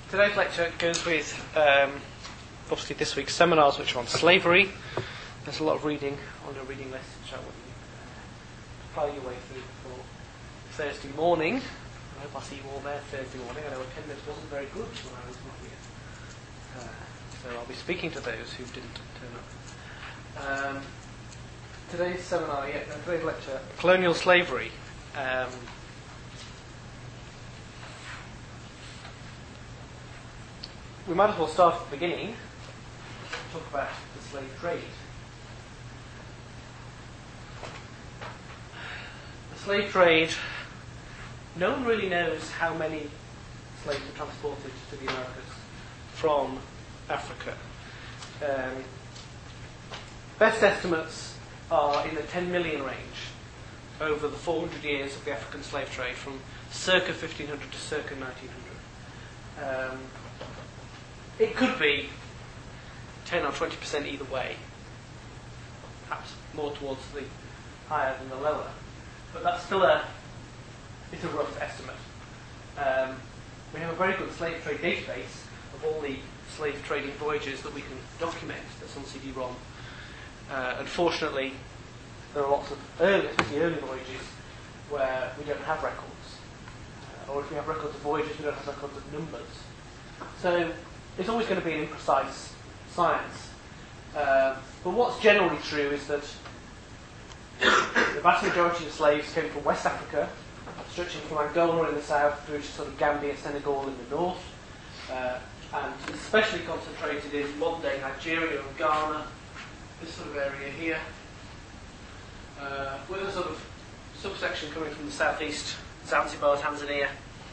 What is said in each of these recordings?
Today's lecture goes with obviously this week's seminars, which are on slavery. There's a lot of reading on your reading list, which I want you to plough your way through for Thursday morning. I hope I'll see you all there Thursday morning. I know attendance wasn't very good when I was not here. So I'll be speaking to those who didn't turn up. Today's seminar, today's lecture, Colonial Slavery. We might as well start at the beginning, talk about the slave trade. The slave trade, no one really knows how many slaves were transported to the Americas from Africa. Best estimates are in the 10 million range over the 400 years of the African slave trade, from circa 1500 to circa 1900. It could be 10 or 20% either way, perhaps more towards the higher than the lower, but that's still it's a rough estimate. We have a very good slave trade database of all the slave trading voyages that we can document that's on CD-ROM. Unfortunately, there are lots of early voyages where we don't have records, or if we have records of voyages, we don't have records of numbers. So it's always going to be an imprecise science. But what's generally true is that the vast majority of slaves came from West Africa, stretching from Angola in the south through to sort of Gambia, Senegal in the north, and especially concentrated in modern-day Nigeria and Ghana, this sort of area here, with a sort of subsection coming from the southeast, Zanzibar, Tanzania.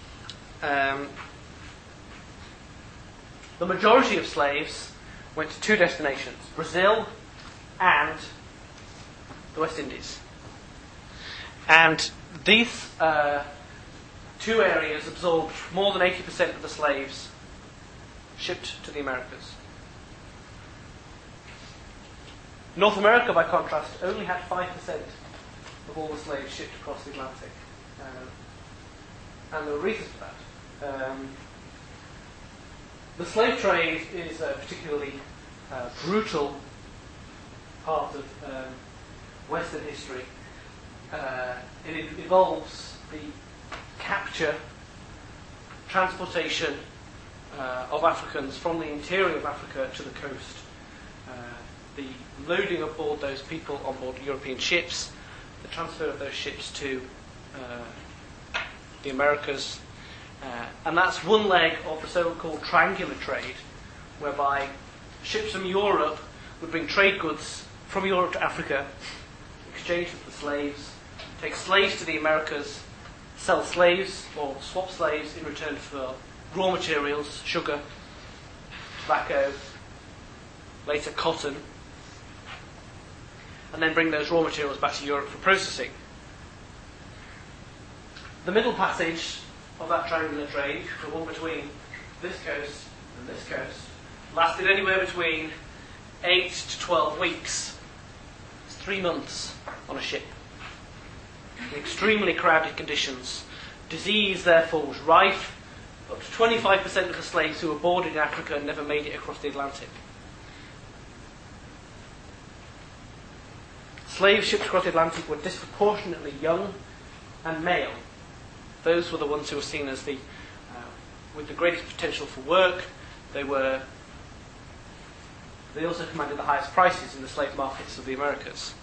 The majority of slaves went to two destinations, Brazil and the West Indies. And these two areas absorbed more than 80% of the slaves shipped to the Americas. North America, by contrast, only had 5% of all the slaves shipped across the Atlantic. And there are reasons for that. The slave trade is a particularly brutal part of Western history. It involves the capture, transportation of Africans from the interior of Africa to the coast, the loading aboard those people on board European ships, the transfer of those ships to the Americas. And that's one leg of the so-called triangular trade, whereby ships from Europe would bring trade goods from Europe to Africa, exchange them for slaves, take slaves to the Americas, sell slaves or swap slaves in return for raw materials, sugar, tobacco, later cotton, and then bring those raw materials back to Europe for processing. The middle passage of that triangular trade, the one between this coast and this coast, lasted anywhere between 8 to 12 weeks. It's 3 months on a ship. In extremely crowded conditions. Disease, therefore, was rife. Up to 25% of the slaves who were boarded in Africa never made it across the Atlantic. Slaves shipped across the Atlantic were disproportionately young and male. Those were the ones who were seen as with the greatest potential for work. They also commanded the highest prices in the slave markets of the Americas.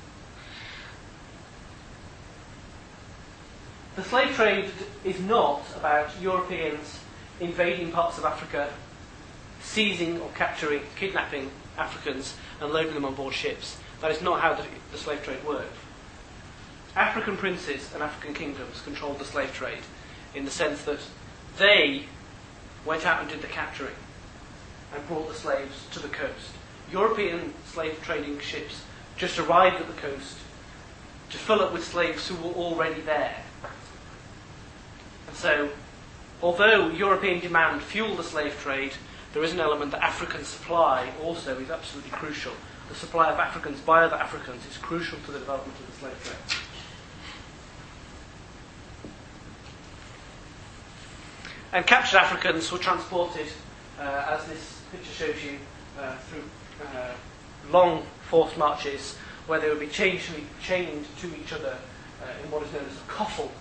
The slave trade is not about Europeans invading parts of Africa, seizing or capturing, kidnapping Africans and loading them on board ships. That is not how the slave trade worked. African princes and African kingdoms controlled the slave trade in the sense that they went out and did the capturing and brought the slaves to the coast. European slave trading ships just arrived at the coast to fill up with slaves who were already there. And so, although European demand fueled the slave trade, there is an element that African supply also is absolutely crucial. The supply of Africans by other Africans is crucial to the development of the slave trade. And captured Africans were transported, as this picture shows you, through long forced marches where they would be chained to each other in what is known as a coffle.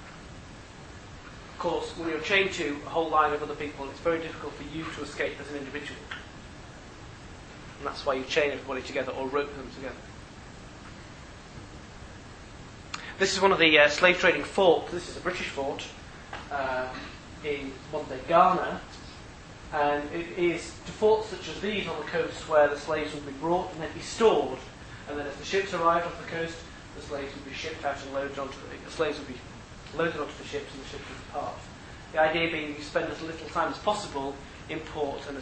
Of course, when you're chained to a whole line of other people, it's very difficult for you to escape as an individual. And that's why you chain everybody together or rope them together. This is one of the slave trading forts. This is a British fort in modern-day Ghana. And it is to forts such as these on the coast where the slaves would be brought and they'd be stored. And then as the ships arrived off the coast, the slaves would be shipped out and loaded onto the slaves would be loaded onto the ships and the ships would depart. The idea being you spend as little time as possible in port and as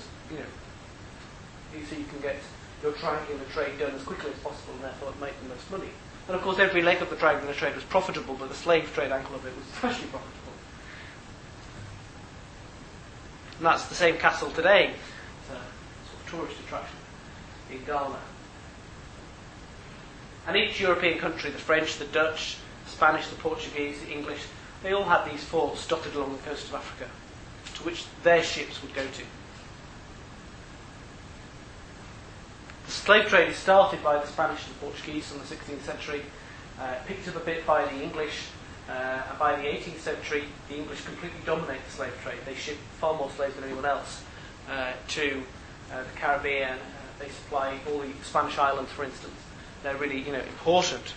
so you can get your triangular trade done as quickly as possible and therefore make the most money. And of course every leg of the triangular trade was profitable, but the slave trade angle of it was especially profitable. And that's the same castle today. It's a sort of tourist attraction in Ghana. And each European country, the French, the Dutch, the Spanish, the Portuguese, the English, they all had these forts dotted along the coast of Africa, to which their ships would go to. The slave trade is started by the Spanish and the Portuguese in the 16th century, picked up a bit by the English, and by the 18th century, the English completely dominate the slave trade. They ship far more slaves than anyone else to the Caribbean. They supply all the Spanish islands, for instance. They're really, important.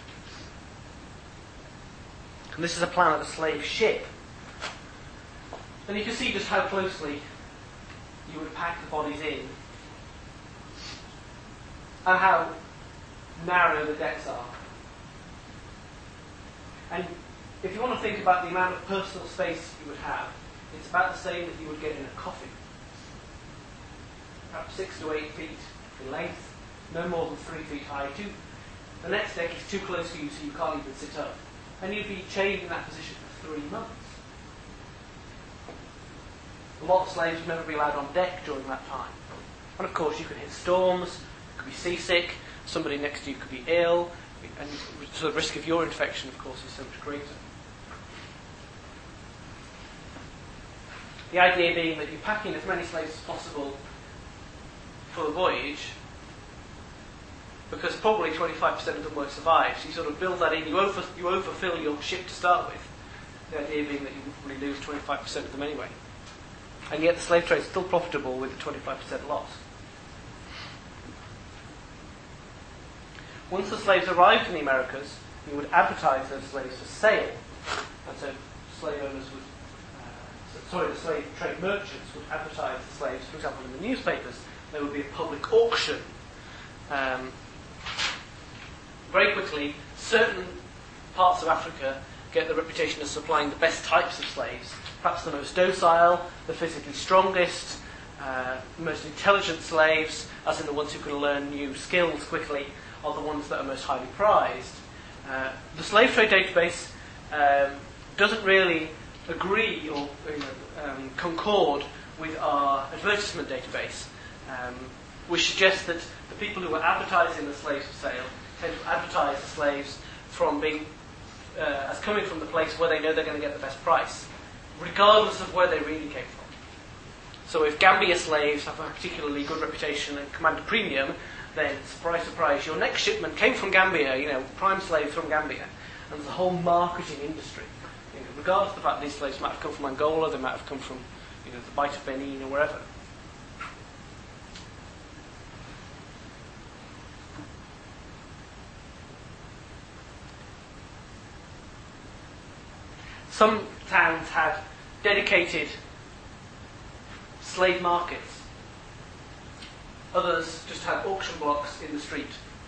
And this is a plan of a slave ship. And you can see just how closely you would pack the bodies in, and how narrow the decks are. And if you want to think about the amount of personal space you would have, it's about the same that you would get in a coffin. Perhaps 6 to 8 feet in length, no more than 3 feet high. The next deck is too close to you, so you can't even sit up. And you'd be chained in that position for 3 months. A lot of slaves would never be allowed on deck during that time. And of course you could hit storms, you could be seasick, somebody next to you could be ill, and so the risk of your infection, of course, is so much greater. The idea being that you pack in as many slaves as possible for the voyage, because probably 25% of them won't survive. So you sort of build that in, you overfill your ship to start with. The idea being that you would probably lose 25% of them anyway. And yet the slave trade is still profitable with the 25% loss. Once the slaves arrived in the Americas, you would advertise those slaves for sale. And so slave owners would the slave trade merchants would advertise the slaves, for example, in the newspapers. There would be a public auction. Very quickly, certain parts of Africa get the reputation of supplying the best types of slaves. Perhaps the most docile, the physically strongest, the most intelligent slaves, as in the ones who can learn new skills quickly, are the ones that are most highly prized. The slave trade database doesn't really agree or concord with our advertisement database, which suggests that the people who are advertising the slaves for sale tend to advertise the slaves from being as coming from the place where they know they're going to get the best price, regardless of where they really came from. So if Gambia slaves have a particularly good reputation and command a premium, then surprise, surprise, your next shipment came from Gambia, prime slaves from Gambia. And there's a whole marketing industry. Regardless of the fact that these slaves might have come from Angola, they might have come from the Bight of Benin or wherever. Some towns had dedicated slave markets. Others just had auction blocks in the street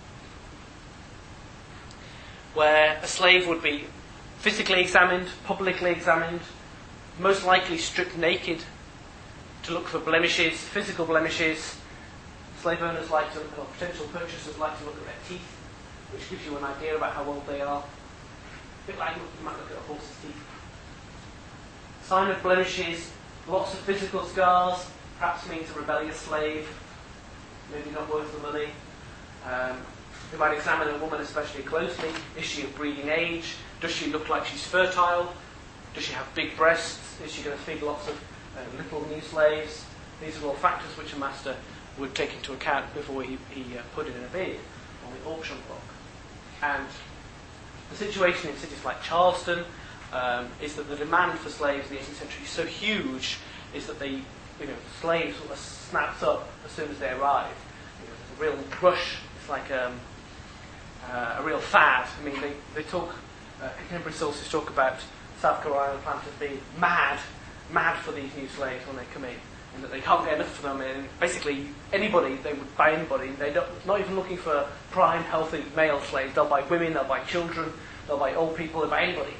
where a slave would be physically examined, publicly examined, most likely stripped naked to look for blemishes, physical blemishes. Slave owners like to, or potential purchasers like to look at their teeth, which gives you an idea about how old they are. A bit like you might look at a horse's teeth. Sign of blemishes, lots of physical scars, perhaps means a rebellious slave, maybe not worth the money. They might examine a woman especially closely. Is she of breeding age? Does she look like she's fertile? Does she have big breasts? Is she going to feed lots of little new slaves. These are all factors which a master would take into account before he put in a bid on the auction block. And the situation in cities like Charleston is that the demand for slaves in the 18th century is so huge, is that slaves sort of snapped up as soon as they arrive. There's a real rush. It's like a real fad. I mean, they talk. Contemporary sources talk about South Carolina planters being mad for these new slaves when they come in, and that they can't get enough for them. And basically, anybody, they would buy anybody. They're not even looking for prime, healthy male slaves. They'll buy women, they'll buy children, they'll buy old people, they'll buy anybody.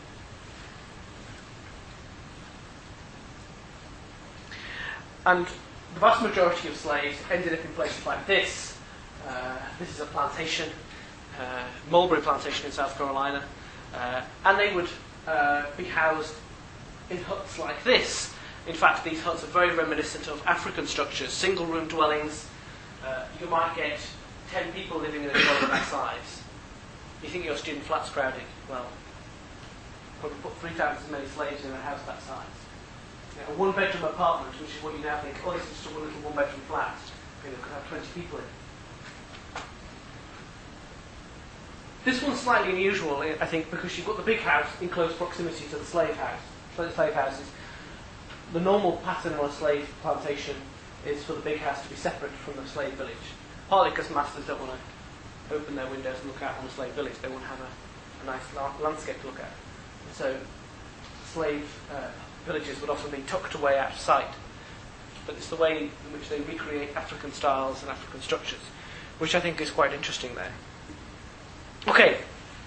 And the vast majority of slaves ended up in places like this. This is a plantation, Mulberry Plantation in South Carolina. And they would be housed in huts like this. In fact, these huts are very reminiscent of African structures, single-room dwellings. You might get 10 people living in a dwelling that size. You think your student flat's crowded? Well, probably put 3 times as many slaves in a house that size. A one-bedroom apartment, which is what you now think, oh, this is just a little one-bedroom flat. Could have 20 people in. This one's slightly unusual, I think, because you've got the big house in close proximity to the slave houses. The normal pattern on a slave plantation is for the big house to be separate from the slave village. Partly because masters don't want to open their windows and look out on the slave village. They want to have a nice landscape to look at. And so slave villages would often be tucked away out of sight. But it's the way in which they recreate African styles and African structures, which I think is quite interesting there. Okay.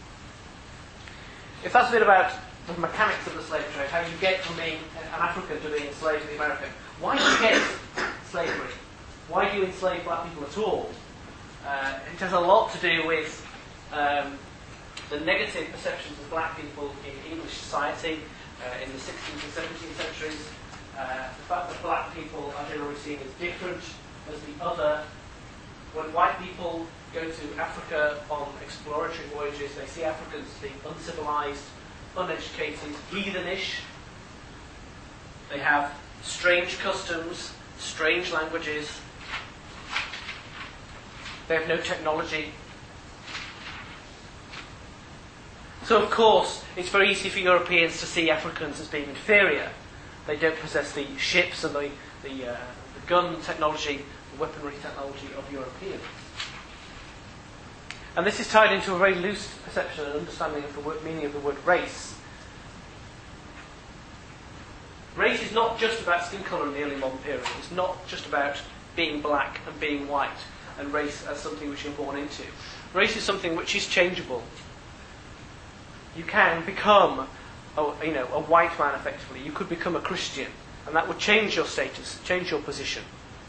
If that's a bit about the mechanics of the slave trade, how you get from being an African to being enslaved to the American. Why do you get slavery? Why do you enslave black people at all? It has a lot to do with the negative perceptions of black people in English society in the 16th and 17th centuries. The fact that black people are generally seen as different, as the other. When white people go to Africa on exploratory voyages, they see Africans as being uncivilized, uneducated, heathenish. They have strange customs, strange languages. They have no technology. So, of course, it's very easy for Europeans to see Africans as being inferior. They don't possess the ships and the gun technology, the weaponry technology of Europeans. And this is tied into a very loose perception and understanding of the meaning of the word race. Race is not just about skin colour in the early modern period. It's not just about being black and being white, and race as something which you're born into. Race is something which is changeable. You can become a white man effectively. You could become a Christian, and that would change your status, change your position.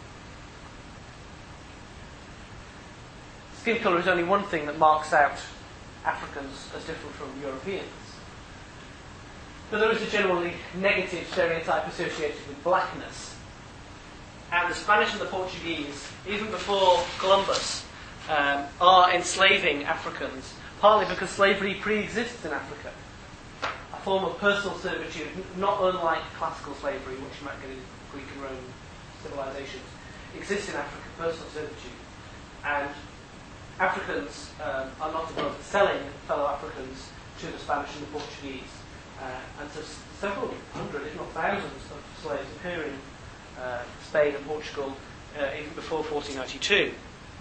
Skin colour is only one thing that marks out Africans as different from Europeans. But there is a generally negative stereotype associated with blackness. And the Spanish and the Portuguese, even before Columbus, are enslaving Africans, partly because slavery pre-exists in Africa. A form of personal servitude, not unlike classical slavery, which you might get in Greek and Roman civilizations, exists in Africa, personal servitude. And Africans are not above selling fellow Africans to the Spanish and the Portuguese. And so several hundred, if not thousands, of slaves appear in Spain and Portugal even before 1492.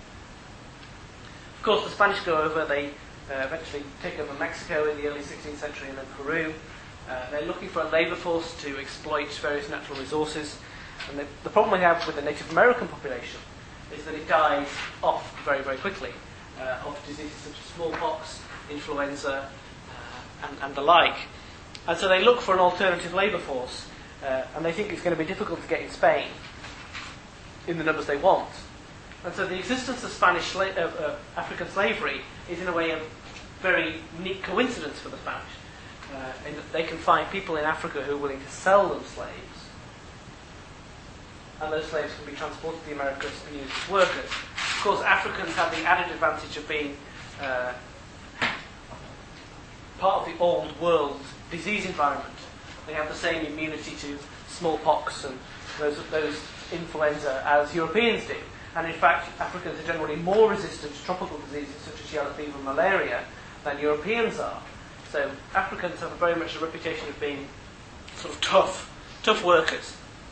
Of course, the Spanish go over, they eventually take over Mexico in the early 16th century and then Peru. They're looking for a labour force to exploit various natural resources. And the problem we have with the Native American population is that it dies off very, very quickly of diseases such as smallpox, influenza, and the like. And so they look for an alternative labour force, and they think it's going to be difficult to get in Spain in the numbers they want. And so the existence of African slavery is in a way a very neat coincidence for the Spanish, in that they can find people in Africa who are willing to sell them slaves, and those slaves can be transported to the Americas and used as workers. Of course, Africans have the added advantage of being part of the old world disease environment. They have the same immunity to smallpox and those influenza as Europeans did. And in fact, Africans are generally more resistant to tropical diseases such as yellow fever and malaria than Europeans are. So Africans have very much a reputation of being sort of tough workers.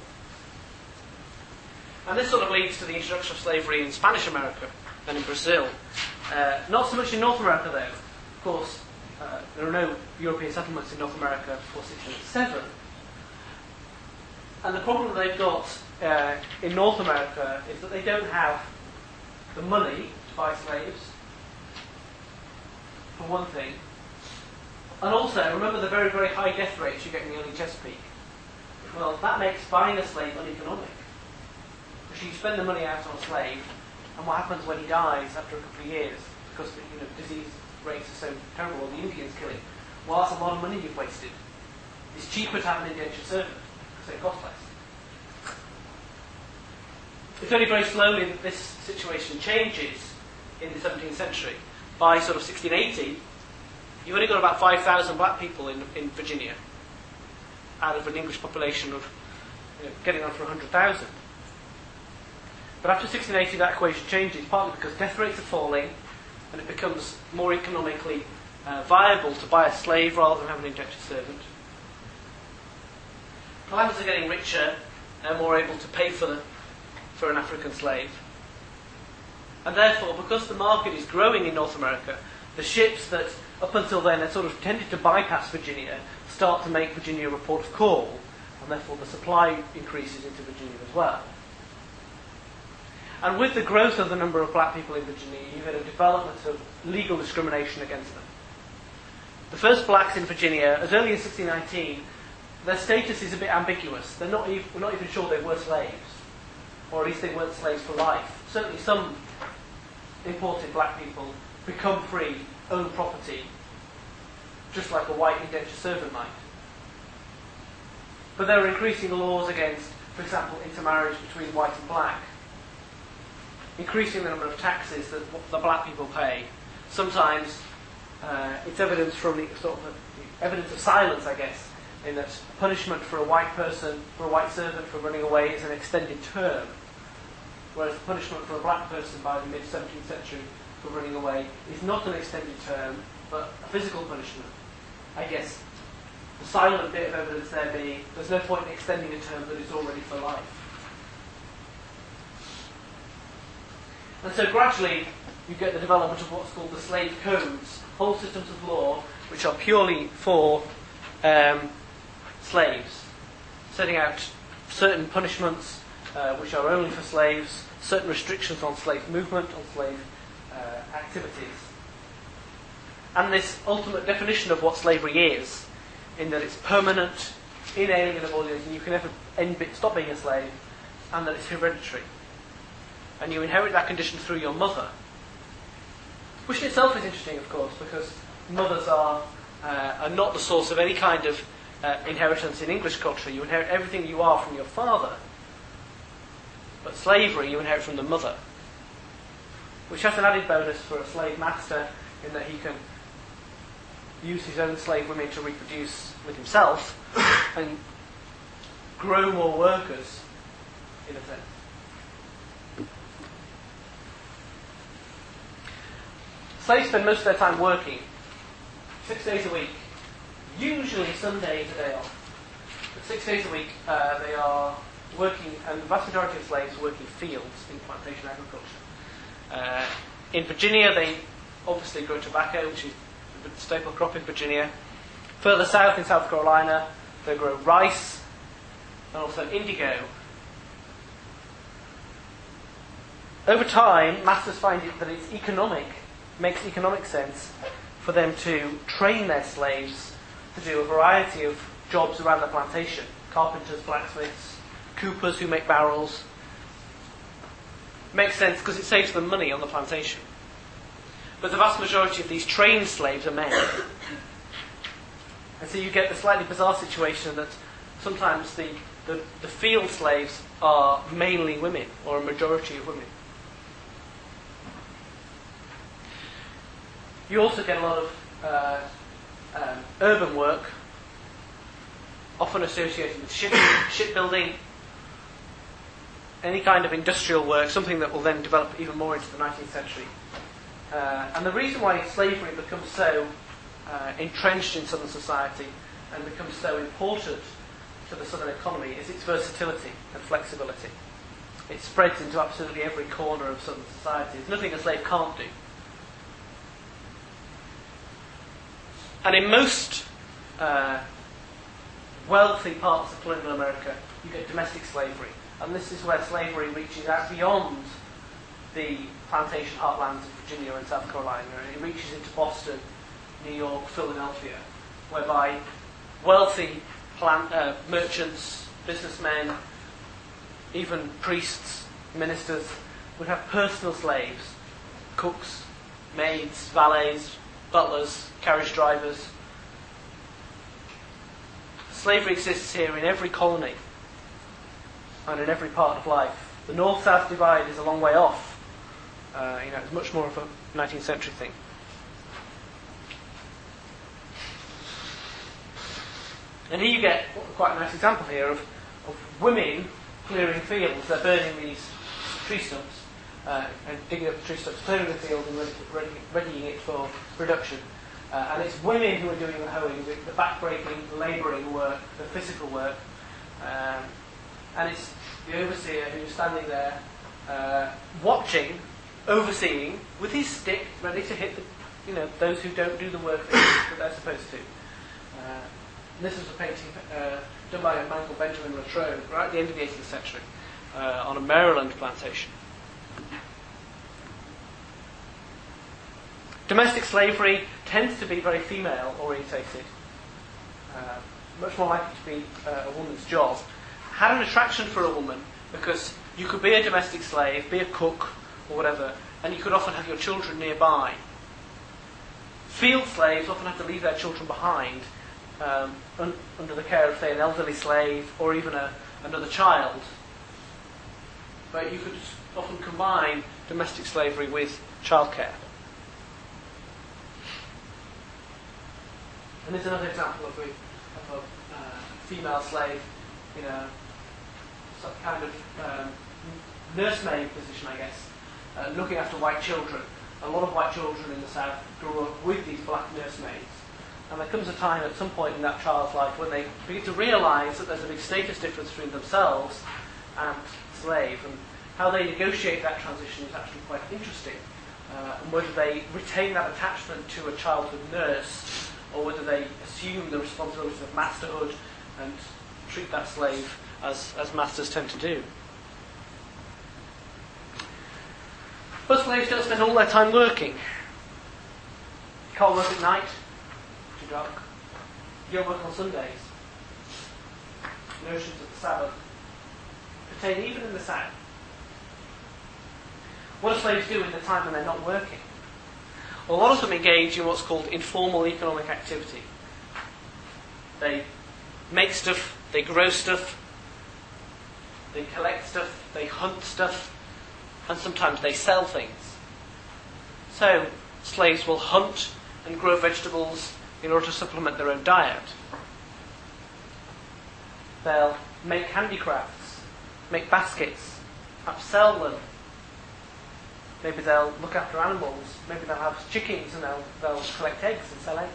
And this sort of leads to the introduction of slavery in Spanish America and in Brazil. Not so much in North America, though. Of course, there are no European settlements in North America before 1607. And the problem that they've got in North America is that they don't have the money to buy slaves, for one thing. And also, remember the very, very high death rates you get in the early Chesapeake. Well, that makes buying a slave uneconomic. Because you spend the money out on a slave, and what happens when he dies after a couple of years, because disease rates are so terrible, or the Indians kill him? Well, that's a lot of money you've wasted. It's cheaper to have an indentured servant, because they cost less. It's only very slowly that this situation changes in the 17th century. By sort of 1680, you've only got about 5,000 black people in Virginia, out of an English population of getting on for 100,000. But after 1680, that equation changes, partly because death rates are falling, and it becomes more economically viable to buy a slave rather than have an indentured servant. Planters are getting richer and more able to pay for an African slave. And therefore, because the market is growing in North America, the ships that up until then had sort of tended to bypass Virginia start to make Virginia a port of call, and therefore the supply increases into Virginia as well. And with the growth of the number of black people in Virginia, you had a development of legal discrimination against them. The first blacks in Virginia, as early as 1619, their status is a bit ambiguous. We're not even sure they were slaves, or at least they weren't slaves for life. Certainly some imported black people become free, own property, just like a white indentured servant might. But there are increasing laws against, for example, intermarriage between white and black, increasing the number of taxes that the black people pay. Sometimes it's evidence from the evidence of silence, I guess, in that punishment for a white person, for a white servant for running away is an extended term, whereas the punishment for a black person by the mid-17th century for running away is not an extended term, but a physical punishment. I guess the silent bit of evidence there being there's no point in extending a term that is already for life. And so gradually you get the development of what's called the slave codes, whole systems of law which are purely for slaves, setting out certain punishments which are only for slaves, certain restrictions on slave movement, on slave activities. And this ultimate definition of what slavery is, in that it's permanent, inalienable, and you can never stop being a slave, and that it's hereditary. And you inherit that condition through your mother, which in itself is interesting, of course, because mothers are not the source of any kind of inheritance in English culture. You inherit everything you are from your father, but slavery you inherit from the mother, which has an added bonus for a slave master in that he can use his own slave women to reproduce with himself and grow more workers, in a sense. Slaves spend most of their time working, 6 days a week, usually Sunday is a day off. But 6 days a week they are working, and the vast majority of slaves work in fields, in plantation agriculture. In Virginia they obviously grow tobacco, which is the staple crop in Virginia. Further south in South Carolina they grow rice and also indigo. Over time, masters find that it's makes economic sense for them to train their slaves to do a variety of jobs around the plantation. Carpenters, blacksmiths, coopers who make barrels. Makes sense because it saves them money on the plantation. But the vast majority of these trained slaves are men. And so you get the slightly bizarre situation that sometimes the field slaves are mainly women, or a majority of women. You also get a lot of urban work, often associated with shipbuilding, any kind of industrial work, something that will then develop even more into the 19th century. And the reason why slavery becomes so entrenched in Southern society and becomes so important to the Southern economy is its versatility and flexibility. It spreads into absolutely every corner of Southern society. There's nothing a slave can't do. And in most wealthy parts of colonial America, you get domestic slavery. And this is where slavery reaches out beyond the plantation heartlands of Virginia and South Carolina. It reaches into Boston, New York, Philadelphia, whereby wealthy merchants, businessmen, even priests, ministers, would have personal slaves, cooks, maids, valets, butlers, carriage drivers. Slavery exists here in every colony and in every part of life. The north-south divide is a long way off. It's much more of a 19th century thing. And here you get quite a nice example here of women clearing fields. They're burning these tree stumps and digging up the tree stumps, clearing the field and readying it for production. And it's women who are doing the hoeing, the back-breaking, the labouring work, the physical work. And it's the overseer who's standing there watching, overseeing, with his stick, ready to hit those who don't do the work that they're supposed to. This was a painting done by a man called Benjamin Latrobe, right at the end of the 18th century, on a Maryland plantation. Domestic slavery tends to be very female-orientated, much more likely to be a woman's job. Had an attraction for a woman because you could be a domestic slave, be a cook or whatever, and you could often have your children nearby. Field slaves often have to leave their children behind under the care of, say, an elderly slave or even another child. But you could often combine domestic slavery with childcare. And this is another example of a female slave in some kind of nursemaid position, I guess, looking after white children. A lot of white children in the South grew up with these black nursemaids. And there comes a time at some point in that child's life when they begin to realise that there's a big status difference between themselves and slave, and how they negotiate that transition is actually quite interesting. And whether they retain that attachment to a childhood nurse, or whether they assume the responsibilities of masterhood and treat that slave as masters tend to do. But slaves don't spend all their time working. You can't work at night, too dark. You don't work on Sundays. Notions of the Sabbath pertain even in the South. What do slaves do in the time when they're not working? Well, a lot of them engage in what's called informal economic activity. They make stuff, they grow stuff, they collect stuff, they hunt stuff, and sometimes they sell things. So, slaves will hunt and grow vegetables in order to supplement their own diet. They'll make handicrafts, make baskets, perhaps sell them. Maybe they'll look after animals. Maybe they'll have chickens and they'll collect eggs and sell eggs.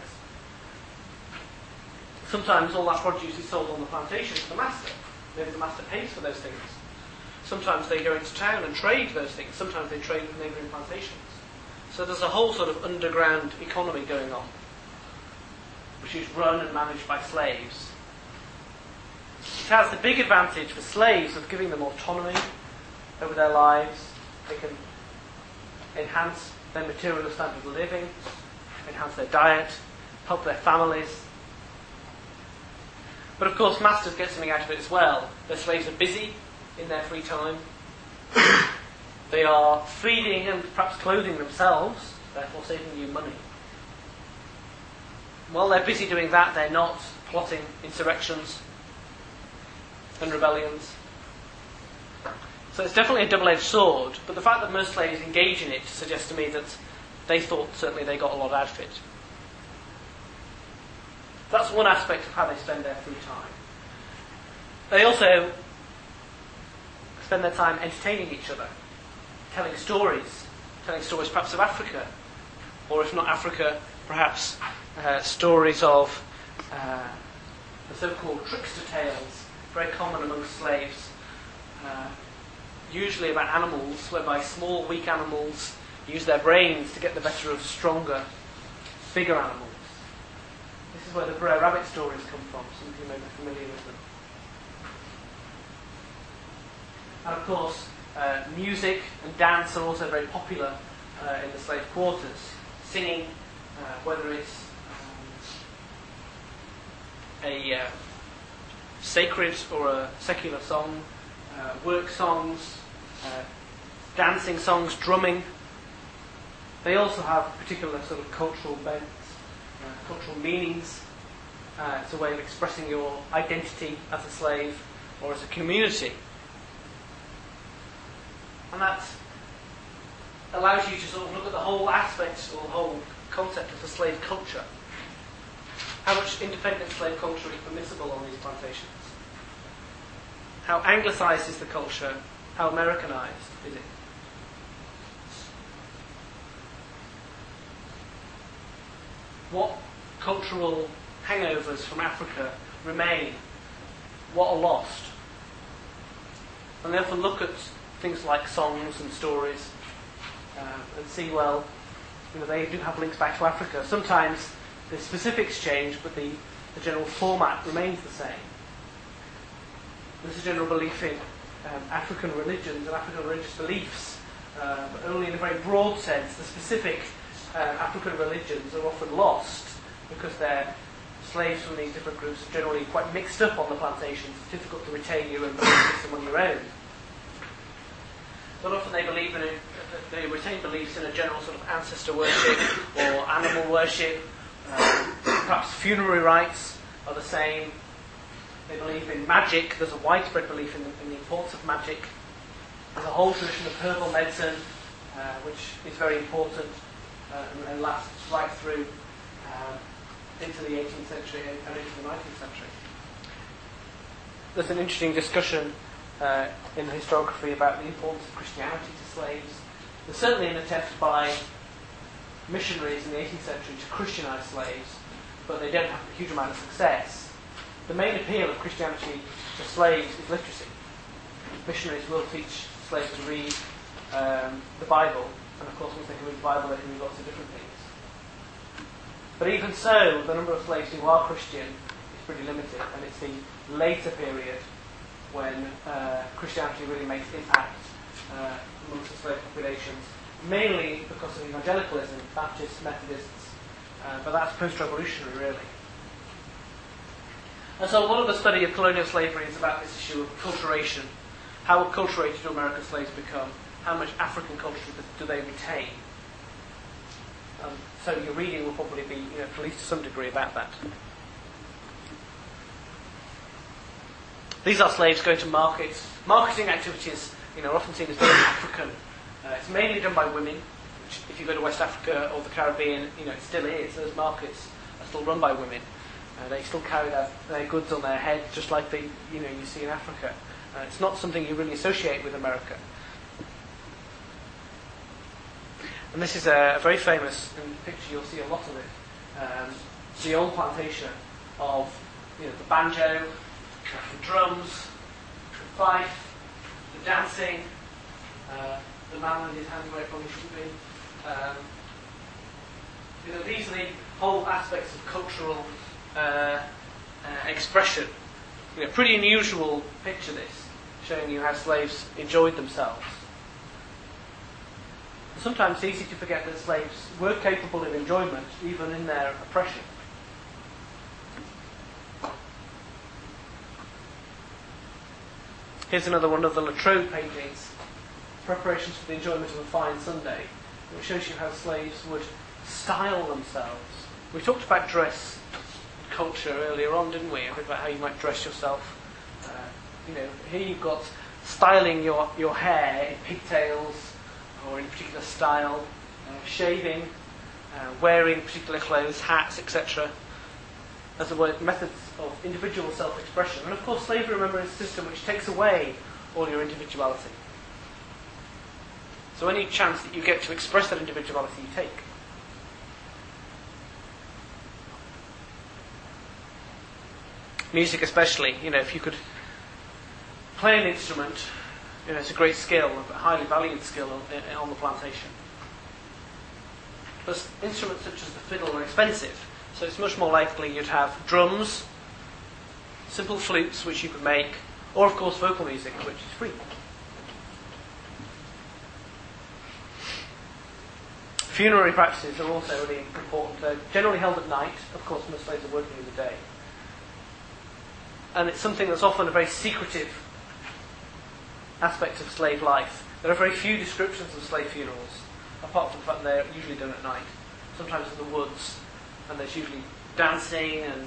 Sometimes all that produce is sold on the plantation to the master. Maybe the master pays for those things. Sometimes they go into town and trade those things. Sometimes they trade with neighbouring plantations. So there's a whole sort of underground economy going on, which is run and managed by slaves. It has the big advantage for slaves of giving them autonomy over their lives. They can enhance their material standard of living, enhance their diet, help their families. But of course, masters get something out of it as well. Their slaves are busy in their free time. They are feeding and perhaps clothing themselves, therefore saving you money. While they're busy doing that, they're not plotting insurrections and rebellions. So it's definitely a double-edged sword, but the fact that most slaves engage in it suggests to me that they thought certainly they got a lot out of it. That's one aspect of how they spend their free time. They also spend their time entertaining each other, telling stories perhaps of Africa, or if not Africa, perhaps stories of the so-called trickster tales, very common among slaves, usually about animals, whereby small, weak animals use their brains to get the better of stronger, bigger animals. This is where the Brer Rabbit stories come from. Some of you may be familiar with them. And of course, music and dance are also very popular in the slave quarters. Singing, whether it's a sacred or a secular song, work songs, dancing songs, drumming. They also have particular sort of cultural bents, cultural meanings. It's a way of expressing your identity as a slave or as a community. And that allows you to sort of look at the whole aspect or the whole concept of the slave culture. How much independent slave culture is permissible on these plantations? How anglicised is the culture? How Americanised is it? What cultural hangovers from Africa remain? What are lost? And they often look at things like songs and stories and see, well, they do have links back to Africa. Sometimes the specifics change, but the general format remains the same. There's a general belief in African religions and African religious beliefs, but only in a very broad sense. The specific African religions are often lost because they're slaves from these different groups are generally quite mixed up on the plantations. It's difficult to retain your own belief system on your own. But often they retain beliefs in a general sort of ancestor worship or animal worship. Perhaps funerary rites are the same. They believe in magic. There's a widespread belief in the importance of magic. There's a whole tradition of herbal medicine, which is very important and lasts right through into the 18th century and into the 19th century. There's an interesting discussion in the historiography about the importance of Christianity to slaves. There's certainly an attempt by missionaries in the 18th century to Christianise slaves, but they don't have a huge amount of success. The main appeal of Christianity to slaves is literacy. Missionaries will teach slaves to read the Bible, and of course once they can read the Bible they can read lots of different things. But even so, the number of slaves who are Christian is pretty limited, and it's the later period when Christianity really makes impact amongst the slave populations, mainly because of evangelicalism, Baptists, Methodists, but that's post-revolutionary really. And so a lot of the study of colonial slavery is about this issue of acculturation. How acculturated do American slaves become? How much African culture do they retain? So your reading will probably be, at least to some degree, about that. These are slaves going to markets. Marketing activities, are often seen as very African. It's mainly done by women, which if you go to West Africa or the Caribbean, it still is. Those markets are still run by women. They still carry their goods on their head, just like you see in Africa. It's not something you really associate with America. And this is a very famous picture. You'll see a lot of it. The old plantation of the banjo, the drums, the fife, the dancing, the man with his hand where it probably shouldn't be. These are the whole aspects of cultural expression. Pretty unusual picture this, showing you how slaves enjoyed themselves. Sometimes it's easy to forget that slaves were capable of enjoyment even in their oppression. Here's another one of the Latrobe paintings, preparations for the enjoyment of a fine Sunday, which shows you how slaves would style themselves. We talked about dress culture earlier on, didn't we? A bit about how you might dress yourself. Here you've got styling your hair in pigtails or in a particular style, shaving, wearing particular clothes, hats, etc. As the word methods of individual self-expression. And of course, slavery, remember, is a system which takes away all your individuality. So any chance that you get to express that individuality, you take. Music especially, if you could play an instrument, it's a great skill, a highly valued skill on the plantation. But instruments such as the fiddle are expensive, so it's much more likely you'd have drums, simple flutes which you could make, or of course vocal music, which is free. Funerary practices are also really important. They're generally held at night. Of course, most slaves are working in the day. And it's something that's often a very secretive aspect of slave life. There are very few descriptions of slave funerals, apart from the fact they're usually done at night, sometimes in the woods, and there's usually dancing, and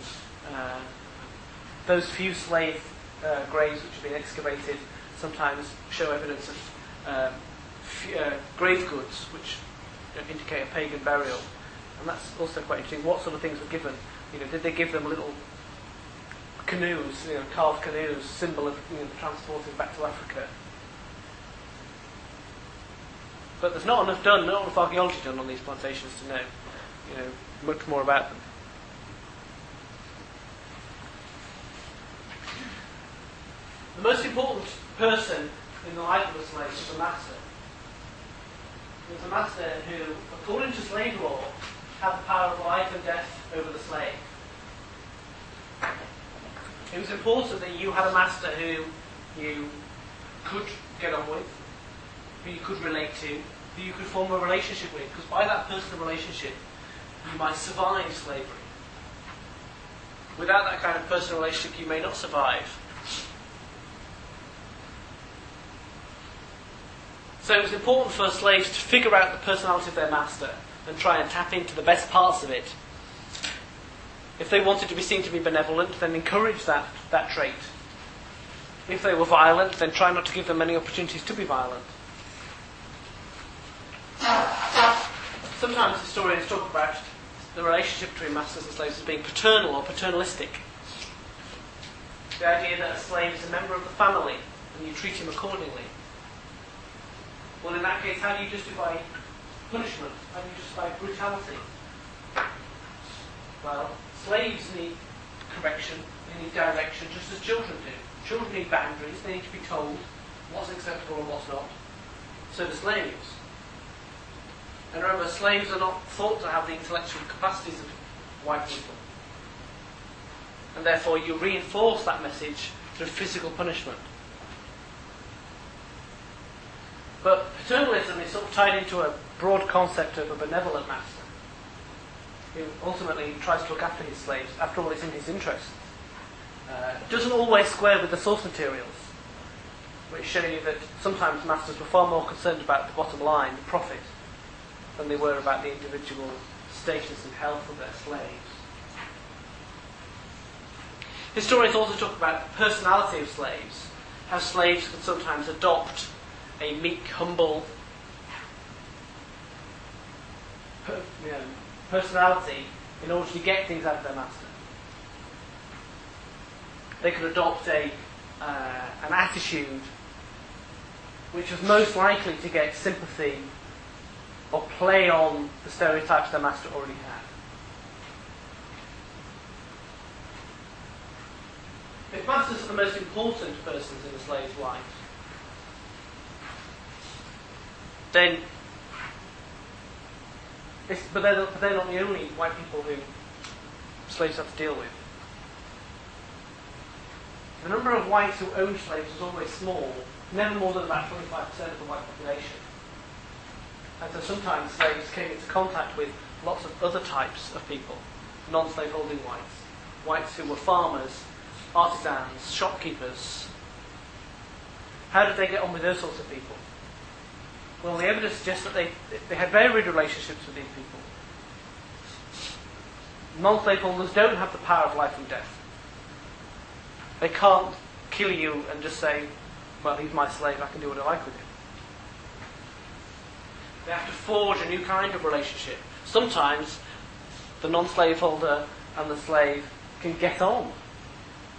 those few slave graves which have been excavated sometimes show evidence of grave goods which indicate a pagan burial. And that's also quite interesting. What sort of things were given? Did they give them little canoes, carved canoes, symbol of transporting back to Africa? But there's not enough archaeology done on these plantations to know, much more about them. The most important person in the life of a slave is the master. It's a master who, according to slave law, had the power of life and death over the slave. It was important that you had a master who you could get on with, who you could relate to, who you could form a relationship with, because by that personal relationship you might survive slavery. Without that kind of personal relationship you may not survive. So it was important for slaves to figure out the personality of their master and try and tap into the best parts of it. If they wanted to be seen to be benevolent, then encourage that trait. If they were violent, then try not to give them many opportunities to be violent. Sometimes historians talk about the relationship between masters and slaves as being paternal or paternalistic. The idea that a slave is a member of the family and you treat him accordingly. Well, in that case, how do you justify punishment? How do you justify brutality? Well, slaves need correction, they need direction, just as children do. Children need boundaries, they need to be told what's acceptable and what's not. So do slaves. And remember, slaves are not thought to have the intellectual capacities of white people. And therefore you reinforce that message through physical punishment. But paternalism is sort of tied into a broad concept of a benevolent master who ultimately tries to look after his slaves. After all, it's in his interest. Doesn't always square with the source materials, which show you that sometimes masters were far more concerned about the bottom line, the profit, than they were about the individual status and health of their slaves. Historians also talk about the personality of slaves, how slaves could sometimes adopt a meek, humble personality in order to get things out of their master. They could adopt an attitude which was most likely to get sympathy or play on the stereotypes their master already had. If masters are the most important persons in a slave's life, then but they're not the only white people who slaves have to deal with. The number of whites who owned slaves was always small, never more than about 25% of the white population. And so sometimes slaves came into contact with lots of other types of people, non-slaveholding whites. Whites who were farmers, artisans, shopkeepers. How did they get on with those sorts of people? Well, the evidence suggests that they had varied relationships with these people. Non-slaveholders don't have the power of life and death. They can't kill you and just say, well, he's my slave, I can do what I like with him. They have to forge a new kind of relationship. Sometimes the non-slaveholder and the slave can get on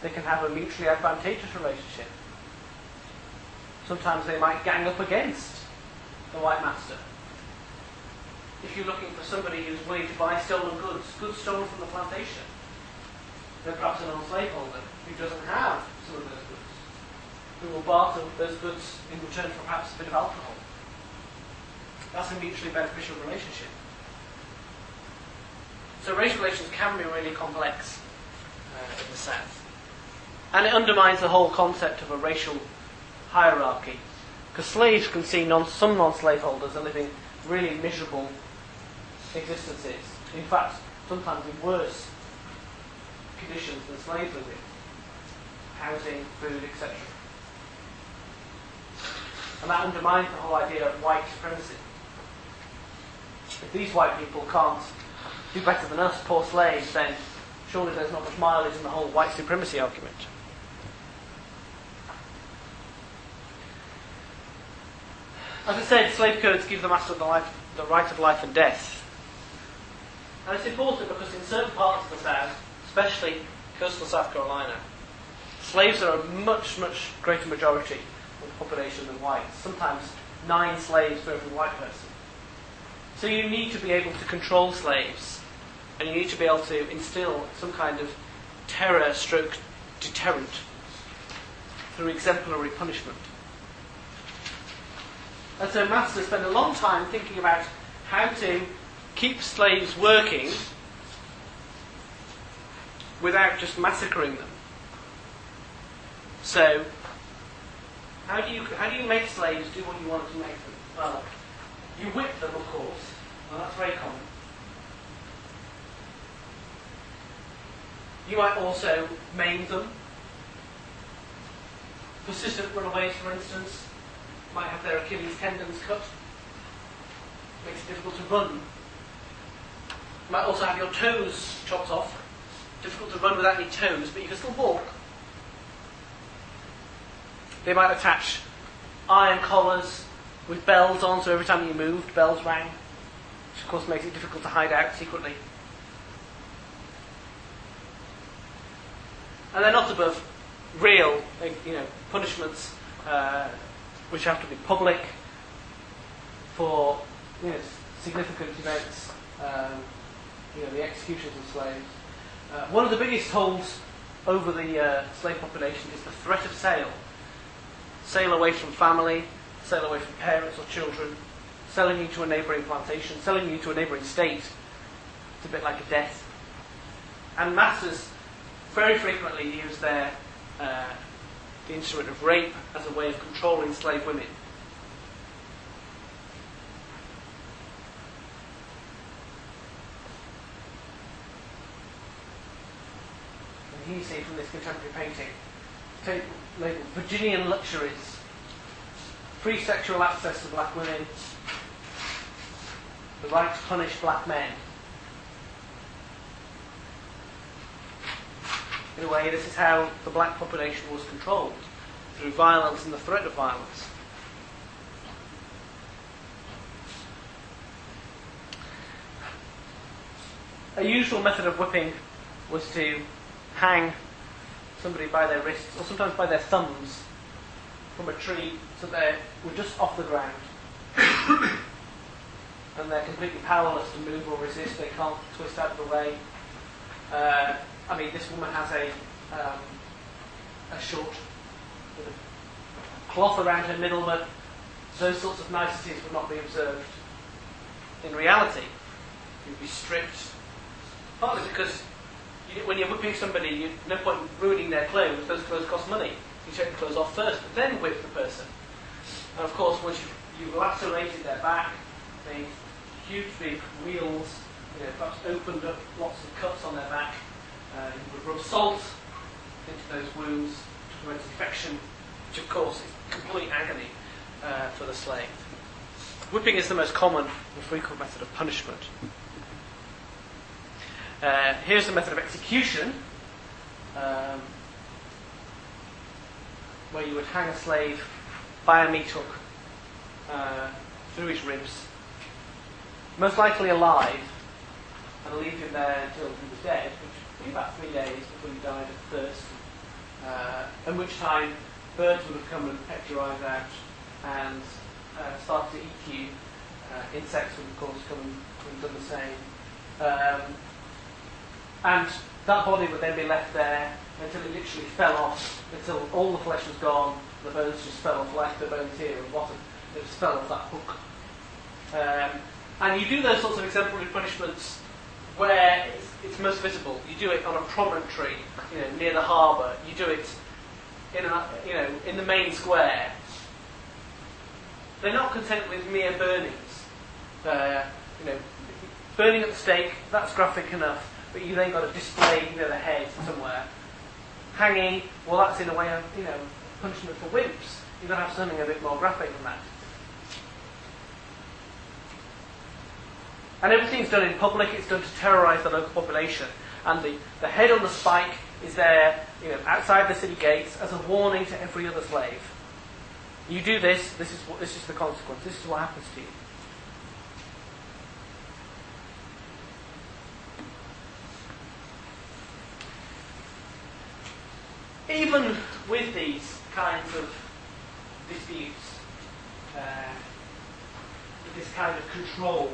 they can have a mutually advantageous relationship. Sometimes they might gang up against the white master. If you're looking for somebody who's willing to buy stolen goods, goods stolen from the plantation, then perhaps a non-slaveholder who doesn't have some of those goods, who will barter those goods in return for perhaps a bit of alcohol. That's a mutually beneficial relationship. So race relations can be really complex in the South. And it undermines the whole concept of a racial hierarchy. Because slaves can see some non-slaveholders are living really miserable existences. In fact, sometimes in worse conditions than slaves live in. Housing, food, etc. And that undermines the whole idea of white supremacy. If these white people can't do better than us, poor slaves, then surely there's not much mileage in the whole white supremacy argument. As I said, slave codes give the master the right of life and death. And it's important because in certain parts of the South, especially coastal South Carolina, slaves are a much, much greater majority of the population than whites. Sometimes 9 slaves for every white person. So you need to be able to control slaves, and you need to be able to instill some kind of terror/deterrent through exemplary punishment. And so masters spend a long time thinking about how to keep slaves working without just massacring them. So, how do you make slaves do what you want to make them? Well, you whip them, of course, and that's very common. You might also maim them. Persistent runaways, for instance, might have their Achilles tendons cut. Makes it difficult to run. You might also have your toes chopped off. Difficult to run without any toes, but you can still walk. They might attach iron collars with bells on, so every time you moved, bells rang, which of course makes it difficult to hide out secretly. And they're not above real, punishments which have to be public for significant events, the executions of slaves. One of the biggest holds over the slave population is the threat of sale. Sale away from family, sale away from parents or children, selling you to a neighbouring plantation, selling you to a neighbouring state. It's a bit like a death. And masters very frequently use the instrument of rape as a way of controlling slave women. And here you see from this contemporary painting, labelled Virginian Luxuries, free sexual access to black women, the right to punish black men. In a way, this is how the black population was controlled, through violence and the threat of violence. A usual method of whipping was to hang somebody by their wrists, or sometimes by their thumbs, from a tree so they were just off the ground. And they're completely powerless to move or resist, they can't twist out of the way. This woman has a short cloth around her middle, but those sorts of niceties would not be observed. In reality, you'd be stripped, partly because when you're whipping somebody, no point in ruining their clothes. Those clothes cost money. You take the clothes off first, but then whip the person. And of course, once you've lacerated their back, made huge big wheels, perhaps opened up lots of cuts on their back, you would rub salt into those wounds to prevent infection, which of course is complete agony for the slave. Whipping is the most common and frequent method of punishment. Here's the method of execution, where you would hang a slave by a meat hook through his ribs, most likely alive, and leave him there until he was dead, which would be about 3 days before he died of thirst in which time birds would have come and pecked your eyes out and started to eat you. Insects would, of course, come and done the same. And that body would then be left there until it literally fell off, until all the flesh was gone, the bones just fell off, like the bones here at the bottom, it just fell off that hook. And you do those sorts of exemplary punishments where it's most visible. You do it on a promontory, near the harbour. You do it in the main square. They're not content with mere burnings. Burning at the stake, that's graphic enough, but you then got to display the head somewhere. Hanging, well, that's in a way of punishment for wimps. You've got to have something a bit more graphic than that. And everything's done in public. It's done to terrorise the local population. And the head on the spike is there, outside the city gates as a warning to every other slave. You do this. This is the consequence. This is what happens to you. Even with these kinds of disputes, with this kind of control,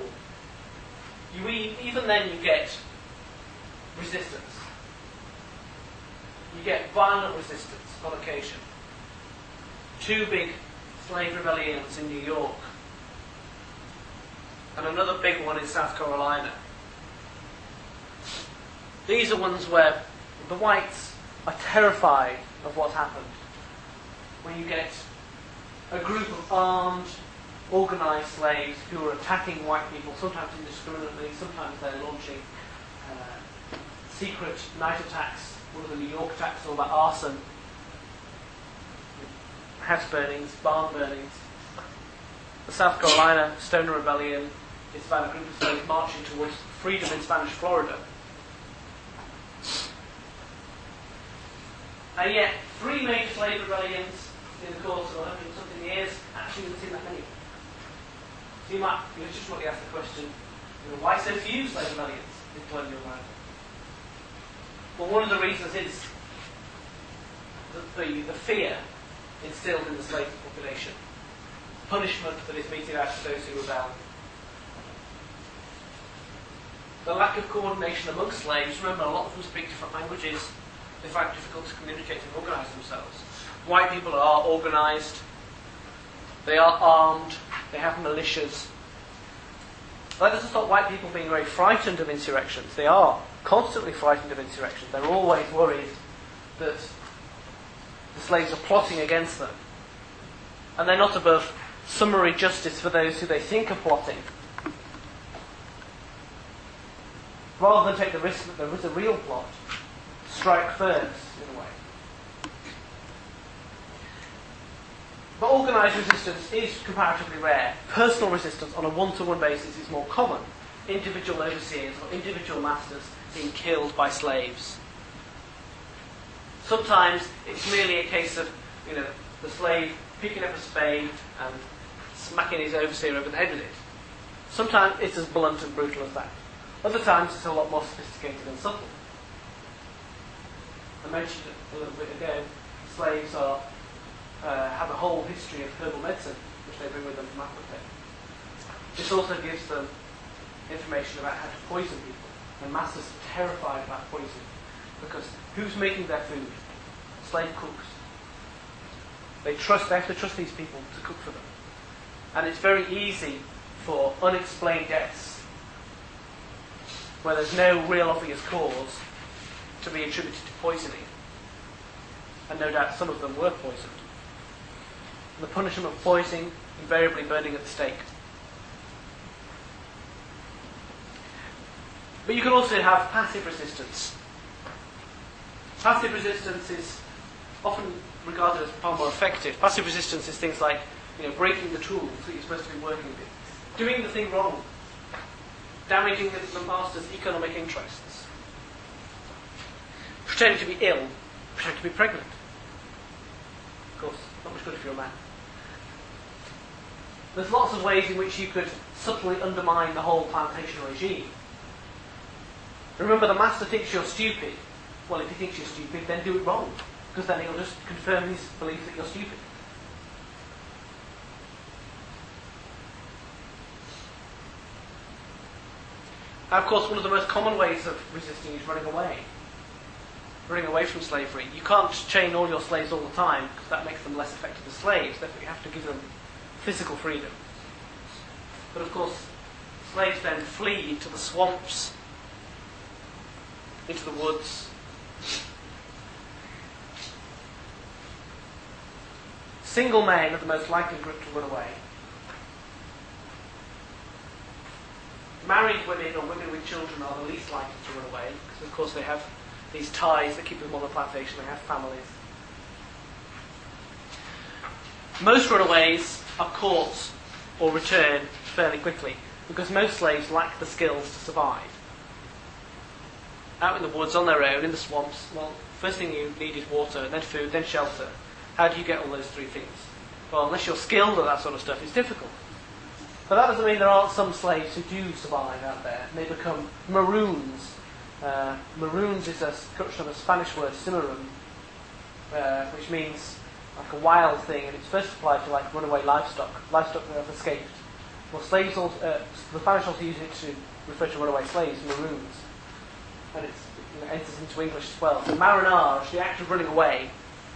even then you get resistance. You get violent resistance on occasion. 2 big slave rebellions in New York, and another big one in South Carolina. These are ones where the whites are terrified of what's happened. When you get a group of armed, organised slaves who are attacking white people, sometimes indiscriminately, sometimes they're launching secret night attacks. One of the New York attacks, all about arson, house burnings, barn burnings. The South Carolina Stoner Rebellion is about a group of slaves marching towards freedom in Spanish Florida. And yet, 3 major slave rebellions in the course of 100 and something years, actually didn't seem that many. So you might legitimately ask the question, why so few slave rebellions in colonial America? Well, one of the reasons is the fear instilled in the slave population. Punishment that is meted out to those who rebel. The lack of coordination amongst slaves. Remember, a lot of them speak different languages. They find it difficult to communicate and organise themselves. White people are organised. They are armed. They have militias. That doesn't stop white people being very frightened of insurrections. They are constantly frightened of insurrections. They're always worried that the slaves are plotting against them. And they're not above summary justice for those who they think are plotting. Rather than take the risk that there is a real plot, strike first, in a way. But organised resistance is comparatively rare. Personal resistance on a one-to-one basis is more common. Individual overseers or individual masters being killed by slaves. Sometimes it's merely a case of, the slave picking up a spade and smacking his overseer over the head with it. Sometimes it's as blunt and brutal as that. Other times it's a lot more sophisticated and subtle. I mentioned it a little bit ago, slaves have a whole history of herbal medicine which they bring with them from Africa. This also gives them information about how to poison people, and masters are terrified about poison because who's making their food? Slave cooks. They have to trust these people to cook for them. And it's very easy for unexplained deaths where there's no real obvious cause to be attributed to poisoning. And no doubt some of them were poisoned. And the punishment of poisoning, invariably burning at the stake. But you can also have passive resistance. Passive resistance is often regarded as far more effective. Passive resistance is things like, breaking the tools that you're supposed to be working with, doing the thing wrong, damaging the master's economic interests, pretending to be ill, pretending to be pregnant. Of course, not much good if you're a man. There's lots of ways in which you could subtly undermine the whole plantation regime. Remember, the master thinks you're stupid. Well, if he thinks you're stupid, then do it wrong. because then it'll just confirm his belief that you're stupid. And of course, one of the most common ways of resisting is running away from slavery. You can't chain all your slaves all the time because that makes them less effective as slaves. Therefore, you have to give them physical freedom. But of course, slaves then flee into the swamps, into the woods. Single men are the most likely group to run away. Married women or women with children are the least likely to run away because, of course, they have these ties that keep them on the plantation. They have families. Most runaways are caught or returned fairly quickly because most slaves lack the skills to survive. Out in the woods on their own, in the swamps, well, first thing you need is water, then food, then shelter. How do you get all those three things? Well, unless you're skilled at that sort of stuff, it's difficult. But that doesn't mean there aren't some slaves who do survive out there. And they become maroons. Maroons is a construction of a Spanish word, cimarron, which means like a wild thing, and it's first applied to like runaway livestock that have escaped. Well, slaves also, the Spanish also use it to refer to runaway slaves, maroons, and it enters into English as well. So marinage, the act of running away,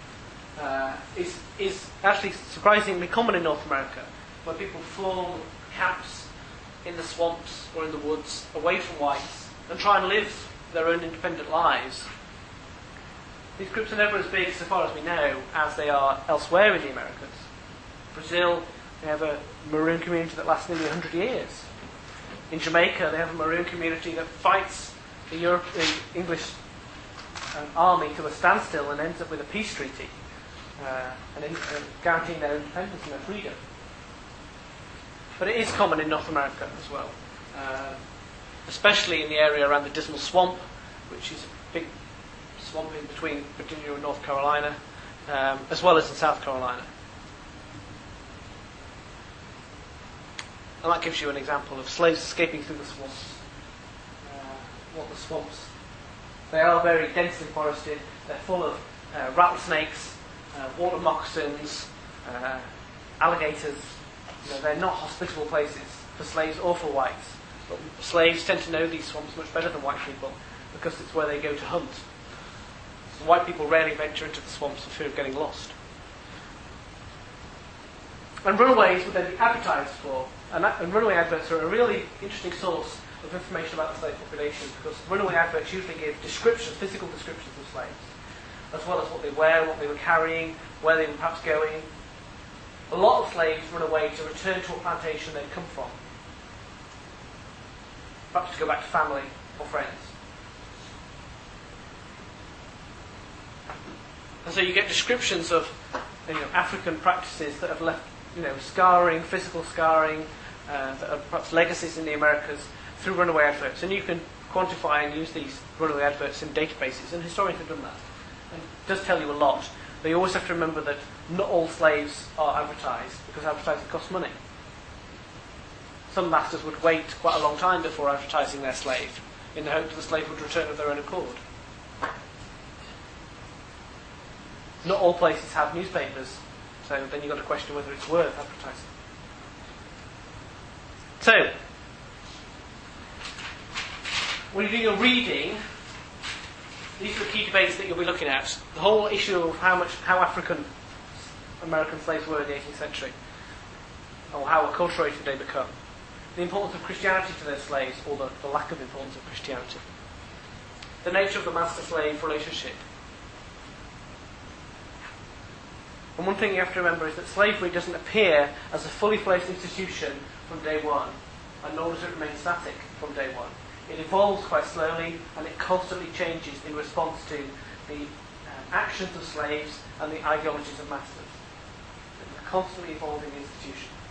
is actually surprisingly common in North America, where people form camps in the swamps or in the woods away from whites and try and live their own independent lives. These groups are never as big, so far as we know, as they are elsewhere in the Americas. Brazil, they have a maroon community that lasts nearly 100 years. In Jamaica, they have a maroon community that fights the English army to a standstill and ends up with a peace treaty, and guaranteeing their independence and their freedom. But it is common in North America as well, especially in the area around the Dismal Swamp, which is a big swamp in between Virginia and North Carolina, as well as in South Carolina. And that gives you an example of slaves escaping through the swamps. What the swamps? They are very densely forested. They're full of rattlesnakes, water moccasins, alligators. They're not hospitable places for slaves or for whites. But slaves tend to know these swamps much better than white people because it's where they go to hunt. So white people rarely venture into the swamps for fear of getting lost. And runaways would then be advertised for. And runaway adverts are a really interesting source of information about the slave population because runaway adverts usually give descriptions, physical descriptions of slaves, as well as what they wear, what they were carrying, where they were perhaps going. A lot of slaves run away to return to a plantation they'd come from, perhaps to go back to family or friends. And so you get descriptions of African practices that have left scarring, physical scarring, that are perhaps legacies in the Americas through runaway adverts. And you can quantify and use these runaway adverts in databases, and historians have done that. And it does tell you a lot. But you always have to remember that not all slaves are advertised, because advertising costs money. Some masters would wait quite a long time before advertising their slave, in the hope that the slave would return of their own accord. Not all places have newspapers, so then you've got to question whether it's worth advertising. So, when you're doing your reading, these are the key debates that you'll be looking at. The whole issue of how African American slaves were in the 18th century, or how acculturated they become. The importance of Christianity to their slaves, or the lack of importance of Christianity. The nature of the master-slave relationship. And one thing you have to remember is that slavery doesn't appear as a fully fledged institution from day one, and nor does it remain static from day one. It evolves quite slowly, and it constantly changes in response to the actions of slaves and the ideologies of masters. It's a constantly evolving institution.